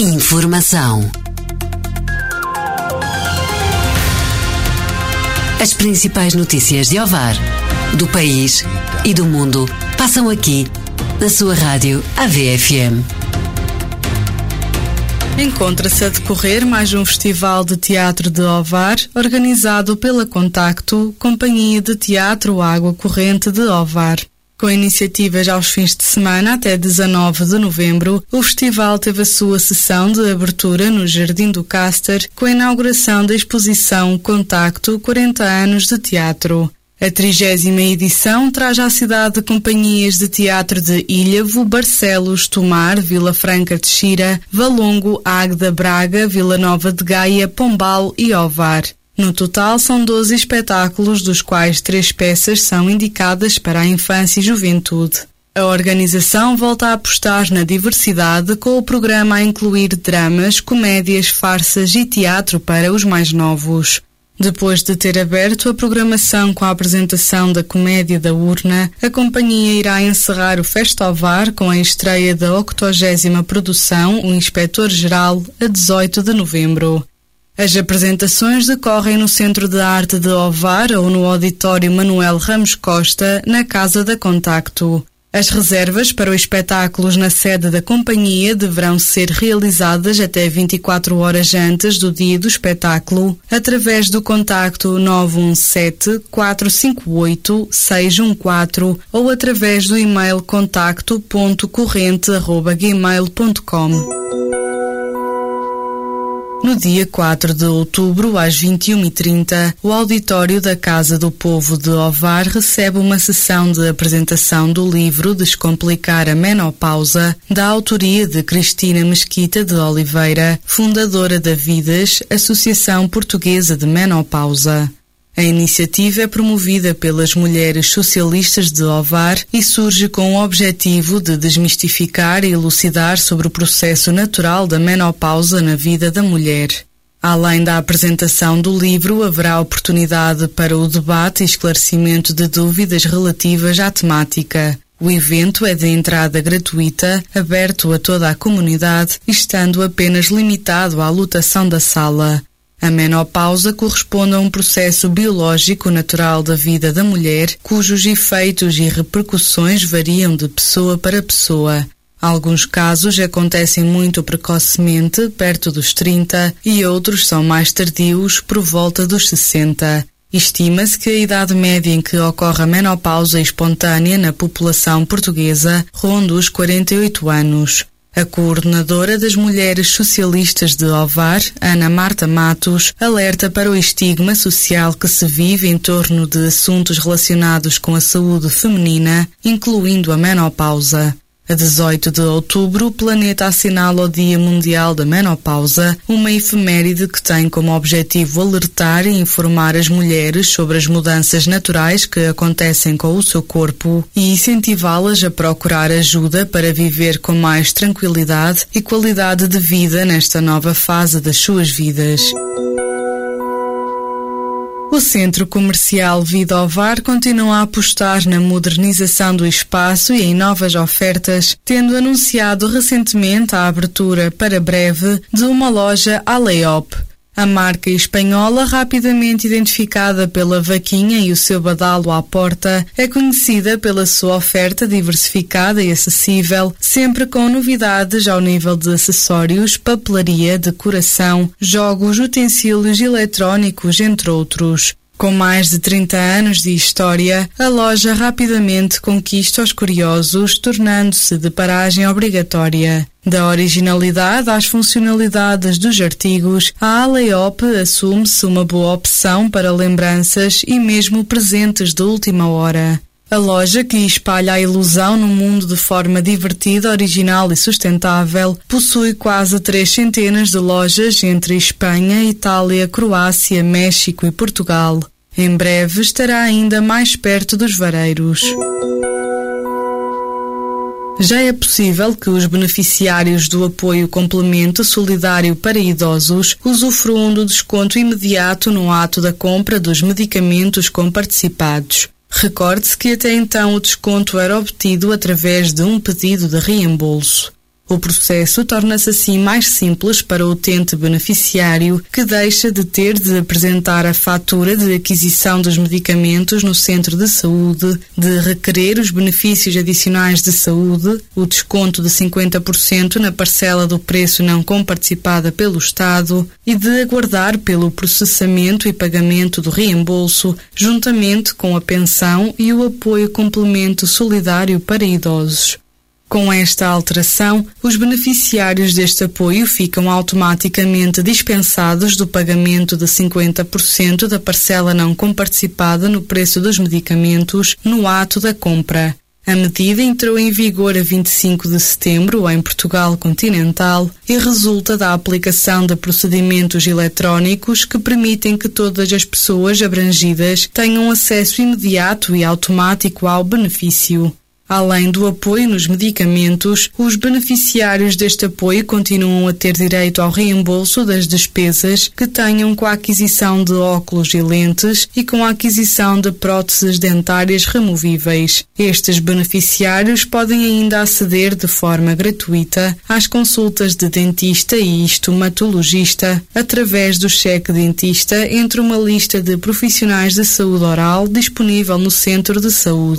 Informação. As principais notícias de Ovar, do país e do mundo passam aqui, na sua rádio AVFM. Encontra-se a decorrer mais um festival de teatro de Ovar, organizado pela Contacto, Companhia de Teatro Água Corrente de Ovar. Com iniciativas aos fins de semana até 19 de novembro, o festival teve a sua sessão de abertura no Jardim do Caster, com a inauguração da exposição Contacto 40 anos de teatro. A 30ª edição traz à cidade companhias de teatro de Ilhavo, Barcelos, Tomar, Vila Franca de Xira, Valongo, Águeda, Braga, Vila Nova de Gaia, Pombal e Ovar. No total são 12 espetáculos, dos quais 3 peças são indicadas para a infância e juventude. A organização volta a apostar na diversidade, com o programa a incluir dramas, comédias, farsas e teatro para os mais novos. Depois de ter aberto a programação com a apresentação da Comédia da Urna, a companhia irá encerrar o Festovar com a estreia da 80ª produção, O Inspetor-Geral, a 18 de novembro. As apresentações decorrem no Centro de Arte de Ovar ou no Auditório Manuel Ramos Costa, na Casa da Contacto. As reservas para os espetáculos na sede da companhia deverão ser realizadas até 24 horas antes do dia do espetáculo, através do contacto 917-458-614 ou através do e-mail contacto.corrente@gmail.com. No dia 4 de outubro, às 21h30, o auditório da Casa do Povo de Ovar recebe uma sessão de apresentação do livro Descomplicar a Menopausa, da autoria de Cristina Mesquita de Oliveira, fundadora da Vidas, Associação Portuguesa de Menopausa. A iniciativa é promovida pelas mulheres socialistas de Ovar e surge com o objetivo de desmistificar e elucidar sobre o processo natural da menopausa na vida da mulher. Além da apresentação do livro, haverá oportunidade para o debate e esclarecimento de dúvidas relativas à temática. O evento é de entrada gratuita, aberto a toda a comunidade, estando apenas limitado à lotação da sala. A menopausa corresponde a um processo biológico natural da vida da mulher, cujos efeitos e repercussões variam de pessoa para pessoa. Alguns casos acontecem muito precocemente, perto dos 30, e outros são mais tardios, por volta dos 60. Estima-se que a idade média em que ocorre a menopausa espontânea na população portuguesa ronda os 48 anos. A coordenadora das Mulheres Socialistas de Ovar, Ana Marta Matos, alerta para o estigma social que se vive em torno de assuntos relacionados com a saúde feminina, incluindo a menopausa. A 18 de outubro, o planeta assinala o Dia Mundial da Menopausa, uma efeméride que tem como objetivo alertar e informar as mulheres sobre as mudanças naturais que acontecem com o seu corpo e incentivá-las a procurar ajuda para viver com mais tranquilidade e qualidade de vida nesta nova fase das suas vidas. O Centro Comercial Vida Ovar continua a apostar na modernização do espaço e em novas ofertas, tendo anunciado recentemente a abertura para breve de uma loja Aleop. A marca espanhola, rapidamente identificada pela vaquinha e o seu badalo à porta, é conhecida pela sua oferta diversificada e acessível, sempre com novidades ao nível de acessórios, papelaria, decoração, jogos, utensílios eletrónicos, entre outros. Com mais de 30 anos de história, a loja rapidamente conquista os curiosos, tornando-se de paragem obrigatória. Da originalidade às funcionalidades dos artigos, a Aleop assume-se uma boa opção para lembranças e mesmo presentes de última hora. A loja, que espalha a ilusão no mundo de forma divertida, original e sustentável, possui quase 300 de lojas entre Espanha, Itália, Croácia, México e Portugal. Em breve estará ainda mais perto dos vareiros. Já é possível que os beneficiários do apoio complemento solidário para idosos usufruam do desconto imediato no ato da compra dos medicamentos comparticipados. Recorde-se que até então o desconto era obtido através de um pedido de reembolso. O processo torna-se assim mais simples para o utente beneficiário, que deixa de ter de apresentar a fatura de aquisição dos medicamentos no centro de saúde, de requerer os benefícios adicionais de saúde, o desconto de 50% na parcela do preço não comparticipada pelo Estado e de aguardar pelo processamento e pagamento do reembolso, juntamente com a pensão e o apoio complemento solidário para idosos. Com esta alteração, os beneficiários deste apoio ficam automaticamente dispensados do pagamento de 50% da parcela não comparticipada no preço dos medicamentos no ato da compra. A medida entrou em vigor a 25 de setembro em Portugal continental e resulta da aplicação de procedimentos eletrónicos que permitem que todas as pessoas abrangidas tenham acesso imediato e automático ao benefício. Além do apoio nos medicamentos, os beneficiários deste apoio continuam a ter direito ao reembolso das despesas que tenham com a aquisição de óculos e lentes e com a aquisição de próteses dentárias removíveis. Estes beneficiários podem ainda aceder de forma gratuita às consultas de dentista e estomatologista através do cheque dentista entre uma lista de profissionais de saúde oral disponível no centro de saúde.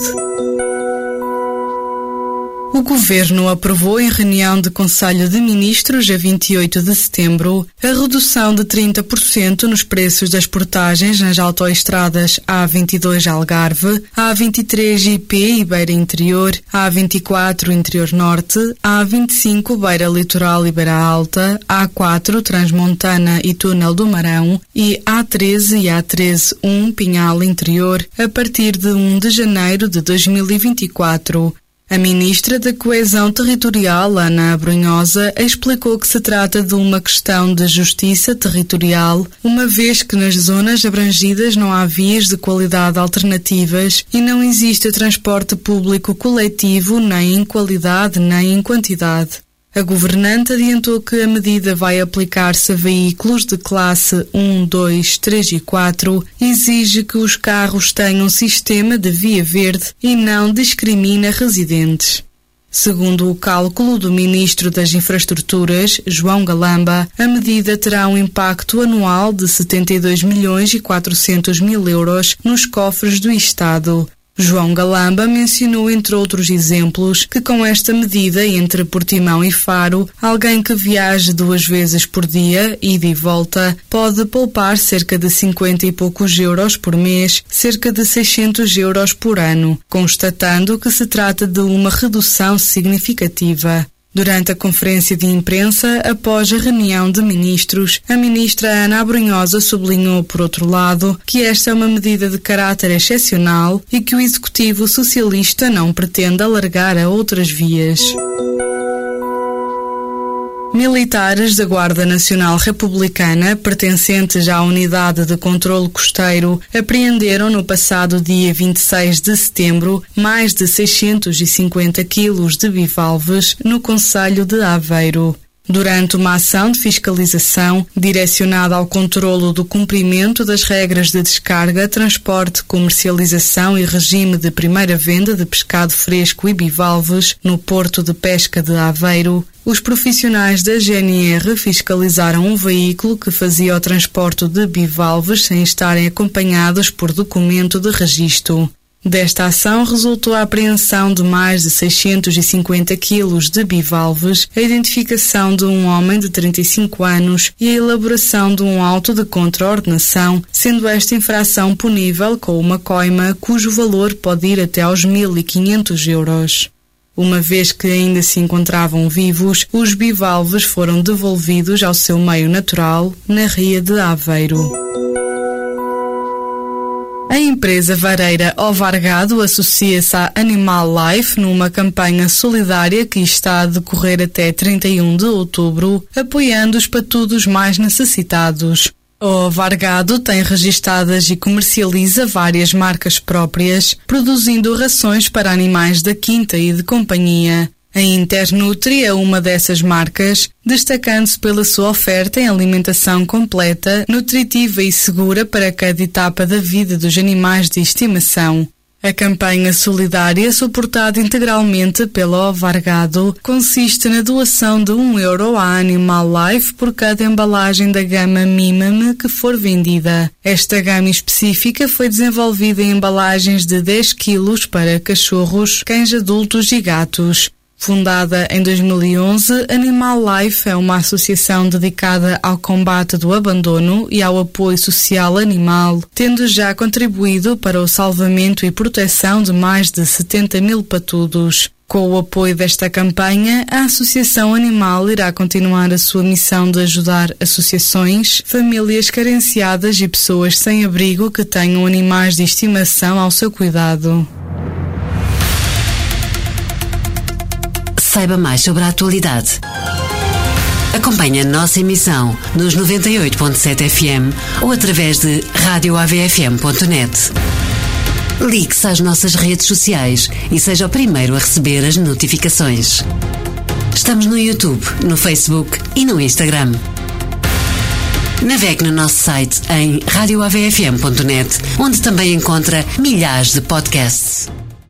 O Governo aprovou em reunião de Conselho de Ministros, a 28 de setembro, a redução de 30% nos preços das portagens nas autoestradas A22 Algarve, A23 IP e Beira Interior, A24 Interior Norte, A25 Beira Litoral e Beira Alta, A4 Transmontana e Túnel do Marão e A13 e A13-1 Pinhal Interior, a partir de 1 de janeiro de 2024. A Ministra da Coesão Territorial, Ana Abrunhosa, explicou que se trata de uma questão de justiça territorial, uma vez que nas zonas abrangidas não há vias de qualidade alternativas e não existe transporte público coletivo nem em qualidade nem em quantidade. A governante adiantou que a medida vai aplicar-se a veículos de classe 1, 2, 3 e 4 e exige que os carros tenham sistema de via verde e não discrimina residentes. Segundo o cálculo do Ministro das Infraestruturas, João Galamba, a medida terá um impacto anual de 72.400.000 euros nos cofres do Estado. João Galamba mencionou, entre outros exemplos, que com esta medida entre Portimão e Faro, alguém que viaje 2 vezes por dia, ida e volta, pode poupar cerca de 50 e poucos euros por mês, cerca de 600 euros por ano, constatando que se trata de uma redução significativa. Durante a conferência de imprensa, após a reunião de ministros, a ministra Ana Abrunhosa sublinhou, por outro lado, que esta é uma medida de caráter excepcional e que o Executivo Socialista não pretende alargar a outras vias. Militares da Guarda Nacional Republicana, pertencentes à Unidade de Controlo Costeiro, apreenderam no passado dia 26 de setembro mais de 650 quilos de bivalves no concelho de Aveiro. Durante uma ação de fiscalização direcionada ao controlo do cumprimento das regras de descarga, transporte, comercialização e regime de primeira venda de pescado fresco e bivalves no Porto de Pesca de Aveiro, os profissionais da GNR fiscalizaram um veículo que fazia o transporte de bivalves sem estarem acompanhados por documento de registro. Desta ação resultou a apreensão de mais de 650 quilos de bivalves, a identificação de um homem de 35 anos e a elaboração de um auto de contraordenação, sendo esta infração punível com uma coima cujo valor pode ir até aos 1.500 euros. Uma vez que ainda se encontravam vivos, os bivalves foram devolvidos ao seu meio natural, na Ria de Aveiro. A empresa vareira Ovargado associa-se à Animal Life numa campanha solidária que está a decorrer até 31 de outubro, apoiando os patudos mais necessitados. O Ovargado tem registadas e comercializa várias marcas próprias, produzindo rações para animais da quinta e de companhia. A Internutri é uma dessas marcas, destacando-se pela sua oferta em alimentação completa, nutritiva e segura para cada etapa da vida dos animais de estimação. A campanha solidária, suportada integralmente pela Ovargado, consiste na doação de €1 à Animal Life por cada embalagem da gama Mimame que for vendida. Esta gama específica foi desenvolvida em embalagens de 10 kg para cachorros, cães adultos e gatos. Fundada em 2011, Animal Life é uma associação dedicada ao combate do abandono e ao apoio social animal, tendo já contribuído para o salvamento e proteção de mais de 70.000 patudos. Com o apoio desta campanha, a Associação Animal irá continuar a sua missão de ajudar associações, famílias carenciadas e pessoas sem abrigo que tenham animais de estimação ao seu cuidado. Saiba mais sobre a atualidade. Acompanhe a nossa emissão nos 98.7 FM ou através de radioavfm.net. Ligue-se às nossas redes sociais e seja o primeiro a receber as notificações. Estamos no YouTube, no Facebook e no Instagram. Navegue no nosso site em radioavfm.net, onde também encontra milhares de podcasts.